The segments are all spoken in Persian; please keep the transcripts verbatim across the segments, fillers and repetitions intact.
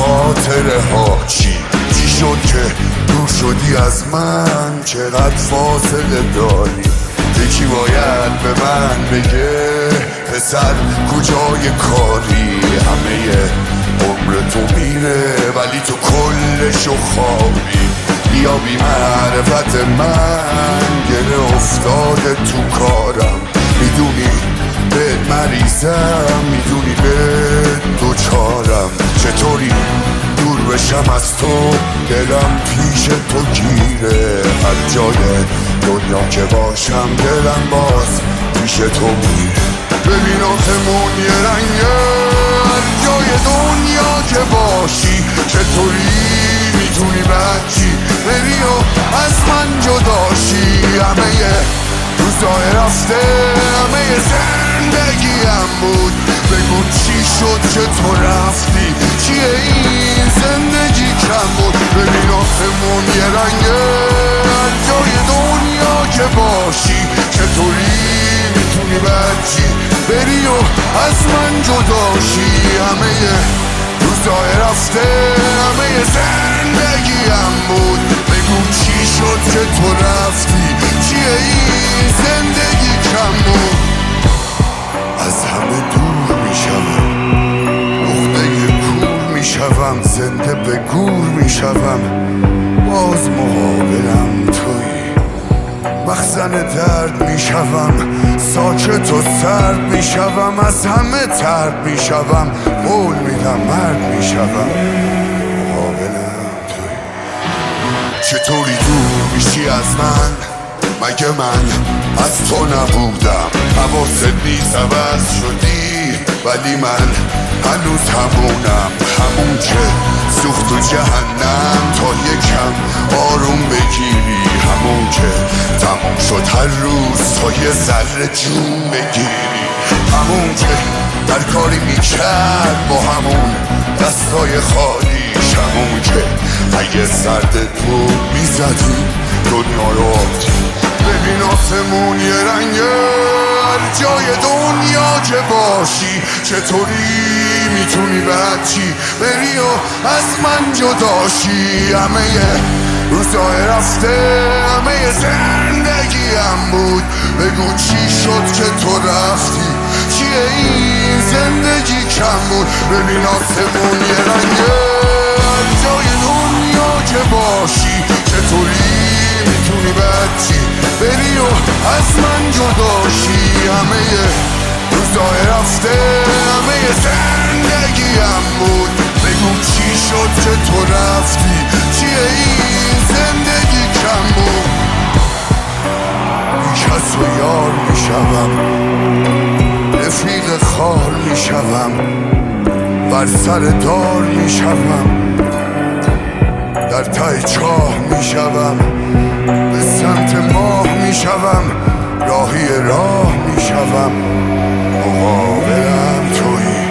خاطره ها چی چی شد که دور شدی از من؟ چقدر فاصله داری؟ یکی باید به من بگه پسر کجای کاری؟ همه عمر تو میره ولی تو کلشو خوابی. بیا بی معرفت من گره افتاده تو کارم. میدونی به مریضم، میدونی به دوچارم. چطوری دور بشم از تو؟ دلم پیش تو گیره. هر جای دنیا که باشم دلم باز پیش تو میره. ببین آسمون یه رنگه هر جای دنیا که باشی. چطوری میتونی بچی بری و از من جداشی؟ همه روزای رفته همه زندگیم بود. بگو چی شد که تو رفتی؟ چیه این زندگی کم بود؟ ببین آسمون یه رنگه هر جای دنیا که باشی. چطوری میتونی بچی بری و از من جداشی؟ همه روزای رفته همه زندگیم بود. بگو چی شد که تو رفتی؟ چیه این زندگی کم بود؟ از همه دور میشوم، نقطه کور میشوم، زنده به گور میشوم. باز مقابلم تویی، مخزن درد میشوم، ساکت و سرد میشوم. از همه ترد میشوم، قول میدم مرد میشوم. مقابلم تویی. چطوری دور میشی از من؟ مگه من از تو نبودم؟ حواست نیست عوض شدی ولی من هنوز همونم. همون که سوخت تو جهنم تا یکم آروم بگیری. همون که تموم شد هر روز تا یه ذره جون بگیری. همون که هر کاری میکرد با همون دستای خالیش. همون که اگه سردت بود میزدی دنیا رو آبدی. ببین آسمون یه رنگه هر جای دنیا که باشی. چطوری میتونی بچی بری و از من جداشی؟ همه روزای رفته همه زندگیم بود. بگو چی شد که تو رفتی؟ چیه این زندگی کم بود؟ ببین آسمون یه رنگه هر جای دنیا که باشی. چطوری میتونی بچی بری و از من جداشی؟ همه روزای رفته همه زندگیم بود. بگو چی شد که تو رفتی؟ چیه این زندگی کم بود؟ بیکس و یار میشوم، رفیق خار میشوم، بر سر دار میشوم، در ته چاه میشوم، به سمت ماه میشوم، راهی راه میشوم. مقابلم تویی.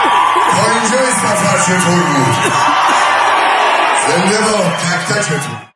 چطور بود؟ زنده با تک تکتون.